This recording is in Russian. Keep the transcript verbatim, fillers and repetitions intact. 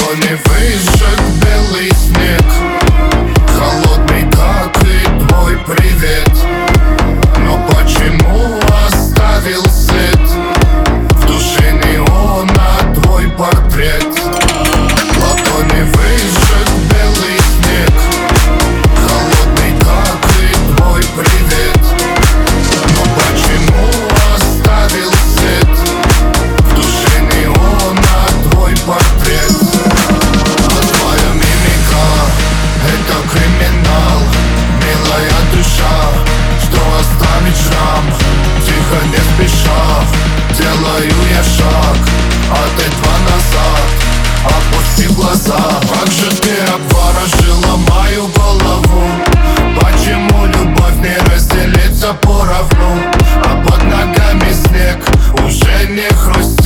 ладони выжег белый снег, холодный, как и твой привет. Но почему оставил след в душе неона твой портрет? Ладони выжег белый снег, холодный, как и твой привет. Но почему оставил след в душе неона твой портрет? А твоя мимика — это криминал, милая душа, что оставит шрам. Тихо, не спеша, делаю я шаг, а ты два назад. Опусти глаза. Как же ты обворожила мою голову? Почему любовь не разделится поровну? А под ногами снег уже не хрустит.